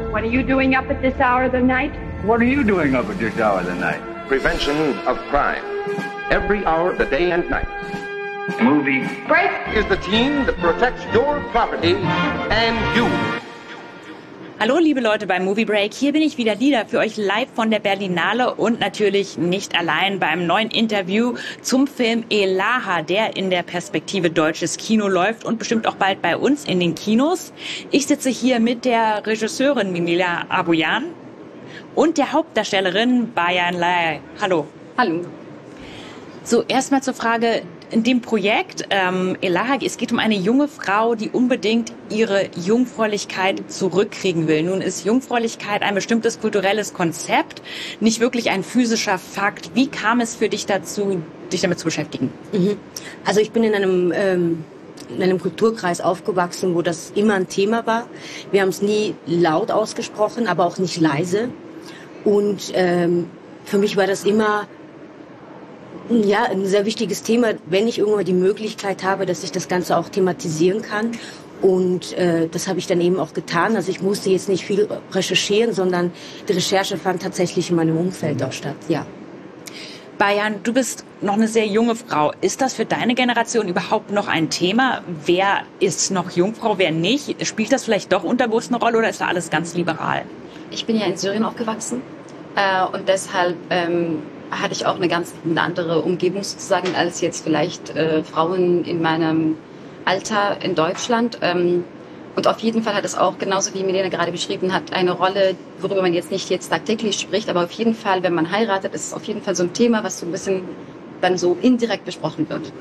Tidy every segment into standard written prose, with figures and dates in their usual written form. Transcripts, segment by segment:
What are you doing up at this hour of the night? What are you doing up at this hour of the night? Prevention of crime. Every hour of the day and night. Movie Break is the team that protects your property and you. Hallo liebe Leute beim Movie Break, hier bin ich wieder Lida für euch live von der Berlinale und natürlich nicht allein beim neuen Interview zum Film Elaha, der in der Perspektive deutsches Kino läuft und bestimmt auch bald bei uns in den Kinos. Ich sitze hier mit der Regisseurin Mimila Aboyan und der Hauptdarstellerin Bayan Lai. Hallo. Hallo. So, erstmal zur Frage, in dem Projekt Elaha, es geht um eine junge Frau, die unbedingt ihre Jungfräulichkeit zurückkriegen will. Nun ist Jungfräulichkeit ein bestimmtes kulturelles Konzept, nicht wirklich ein physischer Fakt. Wie kam es für dich dazu, dich damit zu beschäftigen? Also ich bin in einem Kulturkreis aufgewachsen, wo das immer ein Thema war. Wir haben es nie laut ausgesprochen, aber auch nicht leise. Und für mich war das immer ein sehr wichtiges Thema, wenn ich irgendwann die Möglichkeit habe, dass ich das Ganze auch thematisieren kann. Und das habe ich dann eben auch getan. Also ich musste jetzt nicht viel recherchieren, sondern die Recherche fand tatsächlich in meinem Umfeld auch statt, ja. Bayan, du bist noch eine sehr junge Frau. Ist das für deine Generation überhaupt noch ein Thema? Wer ist noch Jungfrau, wer nicht? Spielt das vielleicht doch unterbewusst eine Rolle oder ist da alles ganz liberal? Ich bin ja in Syrien aufgewachsen und deshalb hatte ich auch eine ganz andere Umgebung sozusagen als jetzt vielleicht Frauen in meinem Alter in Deutschland. Und auf jeden Fall hat es auch, genauso wie Milena gerade beschrieben hat, eine Rolle, worüber man jetzt nicht tagtäglich spricht, aber auf jeden Fall, wenn man heiratet, ist es auf jeden Fall so ein Thema, was so ein bisschen dann so indirekt besprochen wird.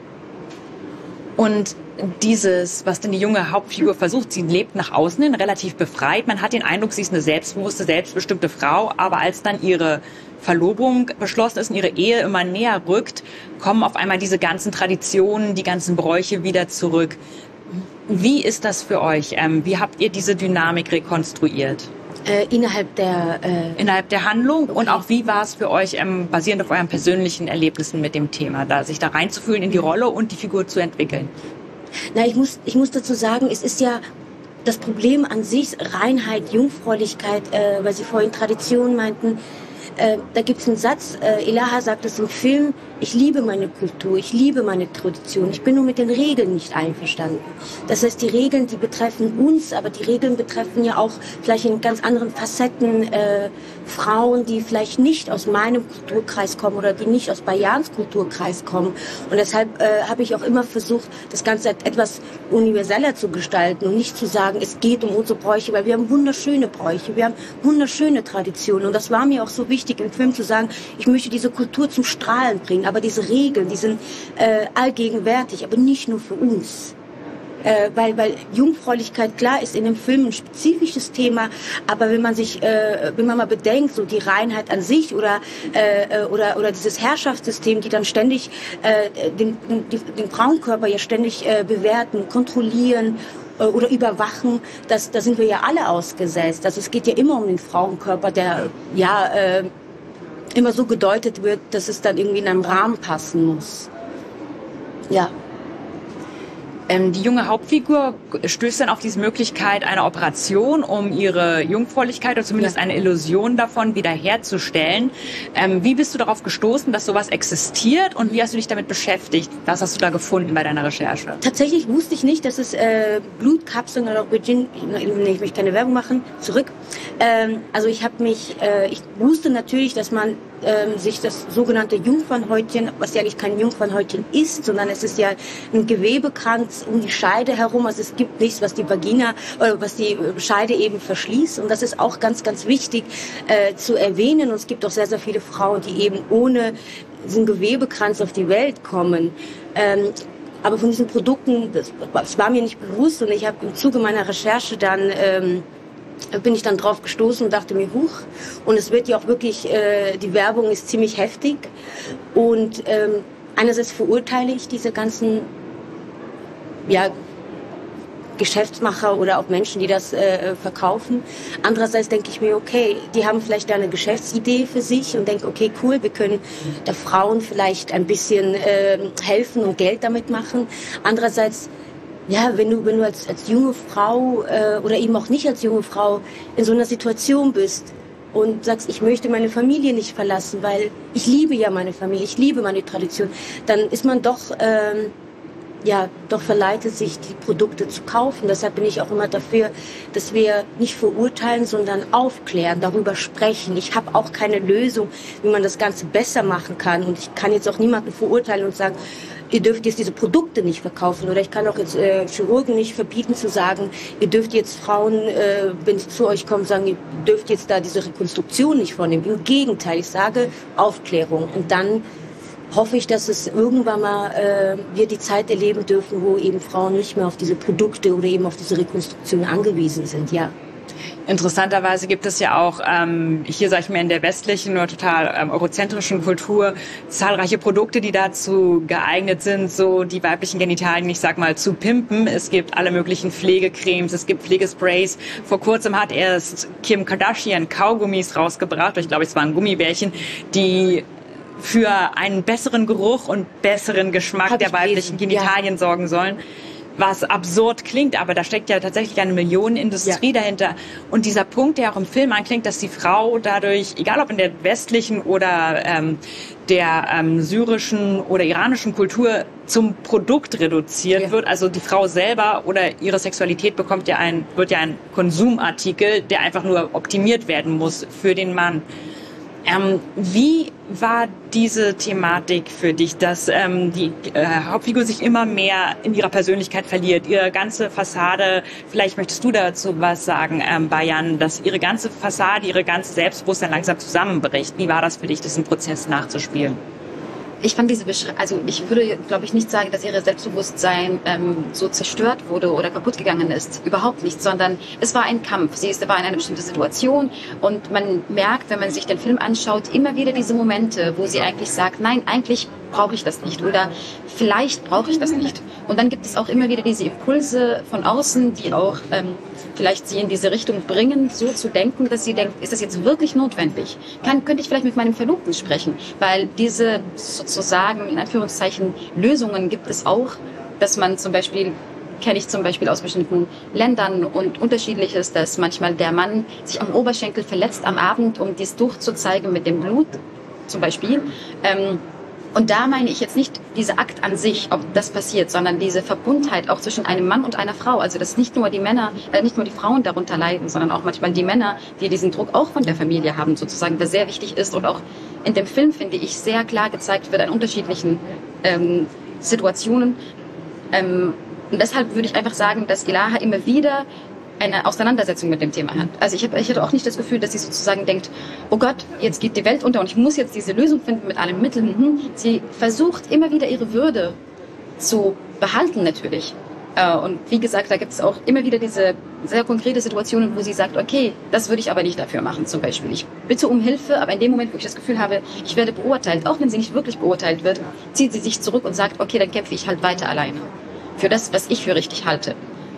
Und dieses, was denn die junge Hauptfigur versucht, sie lebt nach außen hin relativ befreit. Man hat den Eindruck, sie ist eine selbstbewusste, selbstbestimmte Frau. Aber als dann ihre Verlobung beschlossen ist und ihre Ehe immer näher rückt, kommen auf einmal diese ganzen Traditionen, die ganzen Bräuche wieder zurück. Wie ist das für euch? Wie habt ihr diese Dynamik rekonstruiert? Innerhalb der Handlung und auch wie war es für euch, basierend auf euren persönlichen Erlebnissen mit dem Thema, sich da reinzufühlen in die Rolle und die Figur zu entwickeln? Na, ich muss dazu sagen, es ist ja das Problem an sich, Reinheit, Jungfräulichkeit, weil Sie vorhin Tradition meinten. Da gibt es einen Satz, Elaha sagt es im Film, ich liebe meine Kultur, ich liebe meine Tradition, ich bin nur mit den Regeln nicht einverstanden. Das heißt, die Regeln, die betreffen uns, aber die Regeln betreffen ja auch vielleicht in ganz anderen Facetten Frauen, die vielleicht nicht aus meinem Kulturkreis kommen oder die nicht aus Bayans Kulturkreis kommen. Und deshalb habe ich auch immer versucht, das Ganze etwas universeller zu gestalten und nicht zu sagen, es geht um unsere Bräuche, weil wir haben wunderschöne Bräuche, wir haben wunderschöne Traditionen. Und das war mir auch so wichtig im Film zu sagen, ich möchte diese Kultur zum Strahlen bringen, aber diese Regeln, die sind allgegenwärtig, aber nicht nur für uns. Weil Jungfräulichkeit, klar, ist in dem Film ein spezifisches Thema, aber wenn man mal bedenkt, so die Reinheit an sich oder dieses Herrschaftssystem, die dann ständig den Frauenkörper ja ständig bewerten, kontrollieren oder überwachen, da sind wir ja alle ausgesetzt. Also es geht ja immer um den Frauenkörper, der immer so gedeutet wird, dass es dann irgendwie in einem Rahmen passen muss. Ja. Die junge Hauptfigur stößt dann auf diese Möglichkeit einer Operation, um ihre Jungfräulichkeit oder zumindest eine Illusion davon wiederherzustellen. Wie bist du darauf gestoßen, dass sowas existiert und wie hast du dich damit beschäftigt? Was hast du da gefunden bei deiner Recherche? Tatsächlich wusste ich nicht, dass es Blutkapseln oder ich möchte keine Werbung machen, zurück. Also ich wusste natürlich, dass man sich das sogenannte Jungfernhäutchen, was ja eigentlich kein Jungfernhäutchen ist, sondern es ist ja ein Gewebekranz um die Scheide herum. Also es gibt nichts, was die Vagina oder was die Scheide eben verschließt. Und das ist auch ganz, ganz wichtig zu erwähnen. Und es gibt auch sehr, sehr viele Frauen, die eben ohne diesen Gewebekranz auf die Welt kommen. Aber von diesen Produkten, das war mir nicht bewusst. Und ich habe im Zuge meiner Recherche dann bin ich dann drauf gestoßen und dachte mir, huch. Und es wird ja auch wirklich, die Werbung ist ziemlich heftig. Und einerseits verurteile ich diese ganzen Geschäftsmacher oder auch Menschen, die das verkaufen. Andererseits denke ich mir, okay, die haben vielleicht eine Geschäftsidee für sich und denken, okay, cool, wir können der Frauen vielleicht ein bisschen helfen und Geld damit machen. Andererseits ja, wenn du als junge Frau oder eben auch nicht als junge Frau in so einer Situation bist und sagst, ich möchte meine Familie nicht verlassen, weil ich liebe ja meine Familie, ich liebe meine Tradition, dann ist man doch doch verleitet, sich die Produkte zu kaufen. Deshalb bin ich auch immer dafür, dass wir nicht verurteilen, sondern aufklären, darüber sprechen. Ich habe auch keine Lösung, wie man das Ganze besser machen kann. Und ich kann jetzt auch niemanden verurteilen und sagen, ihr dürft jetzt diese Produkte nicht verkaufen. Oder ich kann auch jetzt Chirurgen nicht verbieten zu sagen, ihr dürft jetzt Frauen, wenn sie zu euch kommen, sagen, ihr dürft jetzt da diese Rekonstruktion nicht vornehmen. Im Gegenteil, ich sage Aufklärung. Und dann hoffe ich, dass es irgendwann mal wir die Zeit erleben dürfen, wo eben Frauen nicht mehr auf diese Produkte oder eben auf diese Rekonstruktion angewiesen sind, ja. Interessanterweise gibt es ja auch hier, sage ich mal, in der westlichen oder total eurozentrischen Kultur zahlreiche Produkte, die dazu geeignet sind, so die weiblichen Genitalien, ich sag mal, zu pimpen. Es gibt alle möglichen Pflegecremes, es gibt Pflegesprays. Vor kurzem hat erst Kim Kardashian Kaugummis rausgebracht, ich glaube, es waren Gummibärchen, die für einen besseren Geruch und besseren Geschmack der weiblichen Genitalien sorgen sollen. Was absurd klingt, aber da steckt ja tatsächlich eine Millionenindustrie dahinter. Und dieser Punkt, der auch im Film anklingt, dass die Frau dadurch, egal ob in der westlichen oder der syrischen oder iranischen Kultur, zum Produkt reduziert wird. Also die Frau selber oder ihre Sexualität wird ja ein Konsumartikel, der einfach nur optimiert werden muss für den Mann. Wie war diese Thematik für dich, dass die Hauptfigur sich immer mehr in ihrer Persönlichkeit verliert, ihre ganze Fassade, vielleicht möchtest du dazu was sagen, Bayan, dass ihre ganze Fassade, ihre ganze Selbstbewusstsein langsam zusammenbricht. Wie war das für dich, diesen Prozess nachzuspielen? Ich fand also ich würde, glaube ich, nicht sagen, dass ihr Selbstbewusstsein so zerstört wurde oder kaputt gegangen ist. Überhaupt nicht, sondern es war ein Kampf. Sie war in einer bestimmten Situation und man merkt, wenn man sich den Film anschaut, immer wieder diese Momente, wo sie eigentlich sagt, nein, eigentlich brauche ich das nicht oder vielleicht brauche ich das nicht. Und dann gibt es auch immer wieder diese Impulse von außen, die auch vielleicht sie in diese Richtung bringen, so zu denken, dass sie denkt, ist das jetzt wirklich notwendig? Könnte ich vielleicht mit meinem Verlobten sprechen? Weil diese sozusagen, in Anführungszeichen, Lösungen gibt es auch, dass man kenne ich zum Beispiel aus bestimmten Ländern und Unterschiedliches, dass manchmal der Mann sich am Oberschenkel verletzt am Abend, um dies durchzuzeigen mit dem Blut, zum Beispiel. Und da meine ich jetzt nicht dieser Akt an sich, ob das passiert, sondern diese Verbundenheit auch zwischen einem Mann und einer Frau. Also dass nicht nur die Frauen darunter leiden, sondern auch manchmal die Männer, die diesen Druck auch von der Familie haben, sozusagen, der sehr wichtig ist und auch in dem Film, finde ich, sehr klar gezeigt wird an unterschiedlichen Situationen. Und deshalb würde ich einfach sagen, dass Elaha immer wieder eine Auseinandersetzung mit dem Thema hat. Also ich hatte auch nicht das Gefühl, dass sie sozusagen denkt, oh Gott, jetzt geht die Welt unter und ich muss jetzt diese Lösung finden mit allen Mitteln. Sie versucht immer wieder ihre Würde zu behalten natürlich. Und wie gesagt, da gibt es auch immer wieder diese sehr konkrete Situationen, wo sie sagt, okay, das würde ich aber nicht dafür machen zum Beispiel. Ich bitte um Hilfe, aber in dem Moment, wo ich das Gefühl habe, ich werde beurteilt, auch wenn sie nicht wirklich beurteilt wird, zieht sie sich zurück und sagt, okay, dann kämpfe ich halt weiter alleine. Für das, was ich für richtig halte.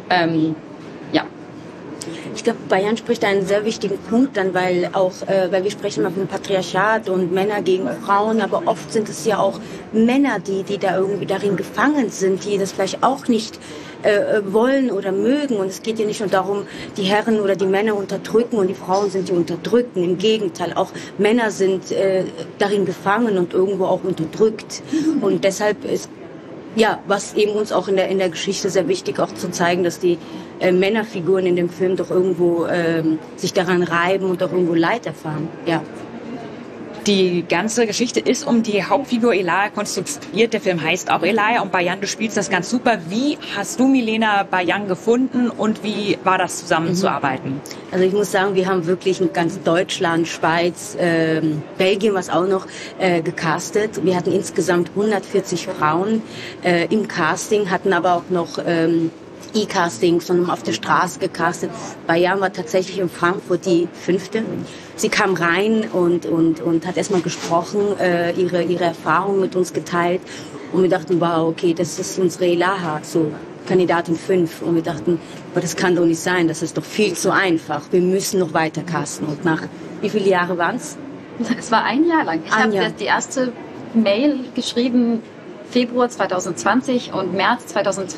Ich glaube, Bayan spricht einen sehr wichtigen Punkt dann, weil wir sprechen immer vom Patriarchat und Männer gegen Frauen, aber oft sind es ja auch Männer, die da irgendwie darin gefangen sind, die das vielleicht auch nicht wollen oder mögen. Und es geht ja nicht nur darum, die Herren oder die Männer unterdrücken und die Frauen sind die Unterdrückten. Im Gegenteil, auch Männer sind darin gefangen und irgendwo auch unterdrückt. Und deshalb ist was eben uns auch in der Geschichte sehr wichtig, auch zu zeigen, dass die Männerfiguren in dem Film doch irgendwo sich daran reiben und auch irgendwo Leid erfahren. Ja. Die ganze Geschichte ist um die Hauptfigur Elaha konstruiert. Der Film heißt auch Elaha und Bayan, du spielst das ganz super. Wie hast du Milena Bayan gefunden und wie war das zusammenzuarbeiten? Also ich muss sagen, wir haben wirklich in ganz Deutschland, Schweiz, Belgien, was auch noch gecastet. Wir hatten insgesamt 140 Frauen im Casting, hatten aber auch noch E-Casting, sondern auf der Straße gecastet. Bayan war tatsächlich in Frankfurt die 5. Sie kam rein und hat erstmal gesprochen, ihre Erfahrungen mit uns geteilt. Und wir dachten, wow, okay, das ist unsere Elaha, so Kandidatin 5. Und wir dachten, aber das kann doch nicht sein, das ist doch viel zu einfach. Wir müssen noch weiter casten. Und nach wie viele Jahre waren es? Es war ein Jahr lang. Ich habe die erste Mail geschrieben Februar 2020 und März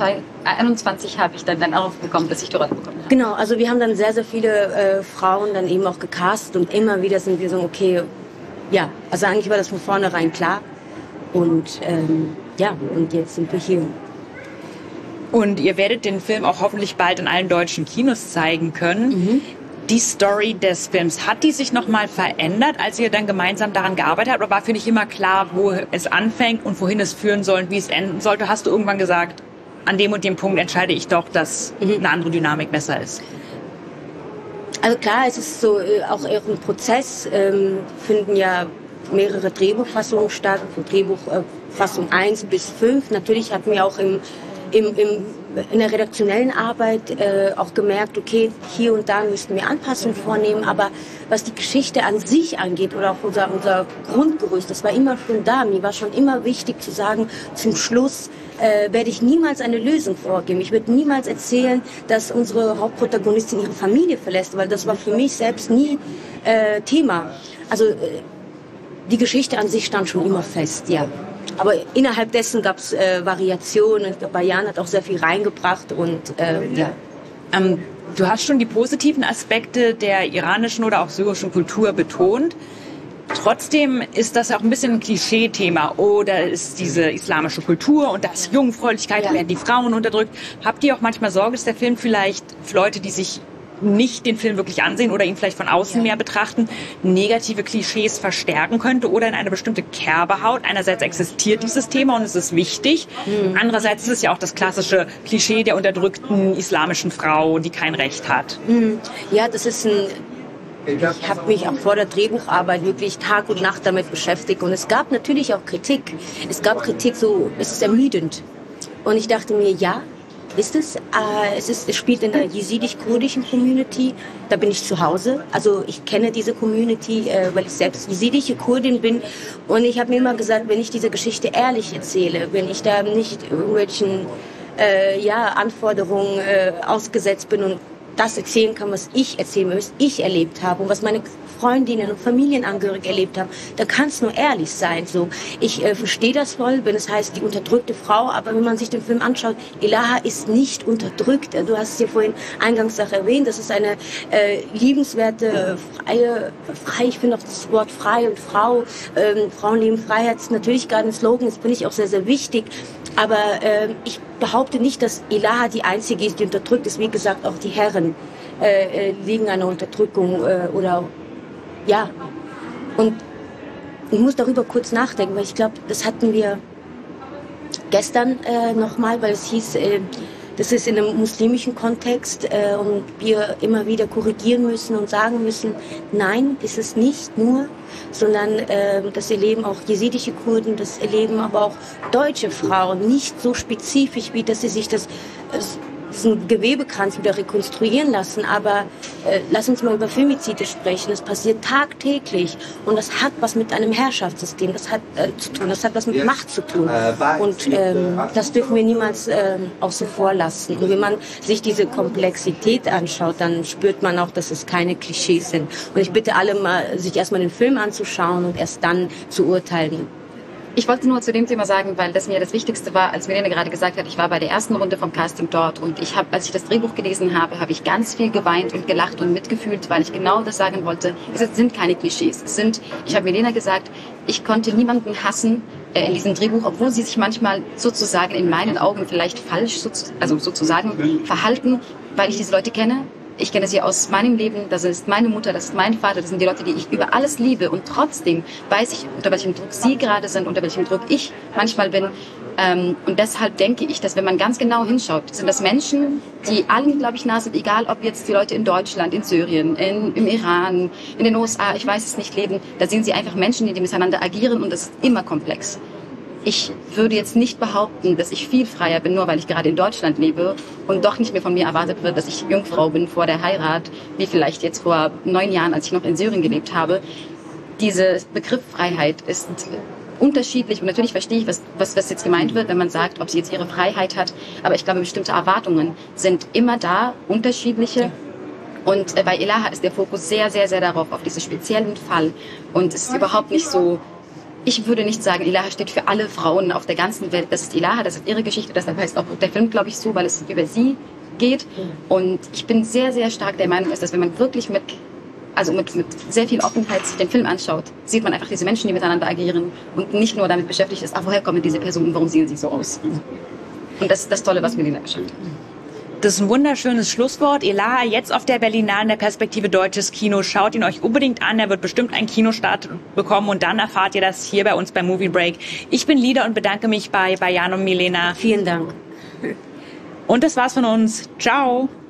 2021 habe ich dann den Anruf bekommen, dass ich die Rolle bekommen habe. Genau, also wir haben dann sehr, sehr viele Frauen dann eben auch gecastet und immer wieder sind wir so, okay, ja, also eigentlich war das von vornherein klar und ja, und jetzt sind wir hier. Und ihr werdet den Film auch hoffentlich bald in allen deutschen Kinos zeigen können. Mhm. Die Story des Films, hat die sich nochmal verändert, als ihr dann gemeinsam daran gearbeitet habt? Oder war für dich immer klar, wo es anfängt und wohin es führen soll und wie es enden sollte? Hast du irgendwann gesagt, an dem und dem Punkt entscheide ich doch, dass eine andere Dynamik besser ist? Also klar, es ist so auch ein Prozess, finden ja mehrere Drehbuchfassungen statt, von Drehbuchfassung 1 bis 5. Natürlich hatten wir auch in der redaktionellen Arbeit auch gemerkt, okay, hier und da müssten wir Anpassungen vornehmen, aber was die Geschichte an sich angeht oder auch unser Grundgerüst, das war immer schon da. Mir war schon immer wichtig zu sagen, zum Schluss werde ich niemals eine Lösung vorgeben. Ich würde niemals erzählen, dass unsere Hauptprotagonistin ihre Familie verlässt, weil das war für mich selbst nie Thema. Also die Geschichte an sich stand schon immer fest, ja. Aber innerhalb dessen gab es Variationen. Ich glaube, Bayan hat auch sehr viel reingebracht und ja. Du hast schon die positiven Aspekte der iranischen oder auch syrischen Kultur betont. Trotzdem ist das auch ein bisschen ein Klischee-Thema. Oder ist diese islamische Kultur und das Jungfräulichkeit, werden die Frauen unterdrückt. Habt ihr auch manchmal Sorge, dass der Film vielleicht für Leute, die sich nicht den Film wirklich ansehen oder ihn vielleicht von außen mehr betrachten, negative Klischees verstärken könnte oder in eine bestimmte Kerbe haut? Einerseits existiert dieses Thema und es ist wichtig. Andererseits ist es ja auch das klassische Klischee der unterdrückten islamischen Frau, die kein Recht hat. Ja, das ist ich habe mich auch vor der Drehbucharbeit wirklich Tag und Nacht damit beschäftigt und es gab natürlich auch Kritik. Es gab Kritik, so, es ist ermüdend. Und ich dachte mir, ja, ist es. Es spielt in der jesidisch-kurdischen Community. Da bin ich zu Hause. Also ich kenne diese Community, weil ich selbst jesidische Kurdin bin. Und ich habe mir immer gesagt, wenn ich diese Geschichte ehrlich erzähle, wenn ich da nicht irgendwelchen Anforderungen ausgesetzt bin und das erzählen kann, was ich erzählen will, was ich erlebt habe und was meine Freundinnen und Familienangehörige erlebt haben, dann kann es nur ehrlich sein. So, ich verstehe das voll, wenn es heißt, die unterdrückte Frau, aber wenn man sich den Film anschaut, Elaha ist nicht unterdrückt. Du hast es ja vorhin eingangs auch erwähnt, das ist eine liebenswerte, freie, ich finde auch das Wort frei und Frau, Frauenleben, Freiheit ist natürlich gerade ein Slogan, das finde ich auch sehr, sehr wichtig. Aber ich behaupte nicht, dass Elaha die Einzige ist, die unterdrückt ist. Wie gesagt, auch die Herren liegen einer Unterdrückung oder ja. Und ich muss darüber kurz nachdenken, weil ich glaube, das hatten wir gestern nochmal, weil es hieß, das ist in einem muslimischen Kontext und wir immer wieder korrigieren müssen und sagen müssen, nein, ist es nicht nur, sondern das erleben auch jesidische Kurden, das erleben aber auch deutsche Frauen, nicht so spezifisch, wie dass sie sich diesen Gewebekranz wieder rekonstruieren lassen, aber lass uns mal über Femizide sprechen. Es passiert tagtäglich und das hat was mit einem Herrschaftssystem, das hat zu tun, das hat was mit Macht zu tun und das dürfen wir niemals außen vor lassen. Und wenn man sich diese Komplexität anschaut, dann spürt man auch, dass es keine Klischees sind. Und ich bitte alle mal, sich erstmal den Film anzuschauen und erst dann zu urteilen. Ich wollte nur zu dem Thema sagen, weil das mir das Wichtigste war, als Milena gerade gesagt hat, ich war bei der ersten Runde vom Casting dort und als ich das Drehbuch gelesen habe, habe ich ganz viel geweint und gelacht und mitgefühlt, weil ich genau das sagen wollte. Es sind keine Klischees. Ich habe Milena gesagt, ich konnte niemanden hassen in diesem Drehbuch, obwohl sie sich manchmal sozusagen in meinen Augen vielleicht falsch sozusagen verhalten, weil ich diese Leute kenne. Ich kenne sie aus meinem Leben, das ist meine Mutter, das ist mein Vater, das sind die Leute, die ich über alles liebe. Und trotzdem weiß ich, unter welchem Druck sie gerade sind, unter welchem Druck ich manchmal bin. Und deshalb denke ich, dass wenn man ganz genau hinschaut, sind das Menschen, die allen, glaube ich, nah sind, egal ob jetzt die Leute in Deutschland, in Syrien, im Iran, in den USA, ich weiß es nicht, leben. Da sehen sie einfach Menschen, die miteinander agieren und das ist immer komplex. Ich würde jetzt nicht behaupten, dass ich viel freier bin, nur weil ich gerade in Deutschland lebe und doch nicht mehr von mir erwartet wird, dass ich Jungfrau bin vor der Heirat, wie vielleicht jetzt vor 9 Jahren, als ich noch in Syrien gelebt habe. Diese Begriff Freiheit ist unterschiedlich und natürlich verstehe ich, was jetzt gemeint wird, wenn man sagt, ob sie jetzt ihre Freiheit hat. Aber ich glaube, bestimmte Erwartungen sind immer da, unterschiedliche. Und bei Elaha ist der Fokus sehr, sehr, sehr darauf, auf diesen speziellen Fall. Und es ist überhaupt nicht so, ich würde nicht sagen, Elaha steht für alle Frauen auf der ganzen Welt. Das ist Elaha, das ist ihre Geschichte, deshalb heißt auch der Film, glaube ich, so, weil es über sie geht. Und ich bin sehr, sehr stark der Meinung, dass wenn man wirklich mit sehr viel Offenheit sich den Film anschaut, sieht man einfach diese Menschen, die miteinander agieren und nicht nur damit beschäftigt ist, woher kommen diese Personen, warum sehen sie so aus. Und das ist das Tolle, was Milena geschafft hat. Das ist ein wunderschönes Schlusswort. Elaha jetzt auf der Berlinale in der Perspektive Deutsches Kino. Schaut ihn euch unbedingt an. Er wird bestimmt einen Kinostart bekommen und dann erfahrt ihr das hier bei uns beim Movie Break. Ich bin Lida und bedanke mich bei Jan und Milena. Vielen Dank. Und das war's von uns. Ciao.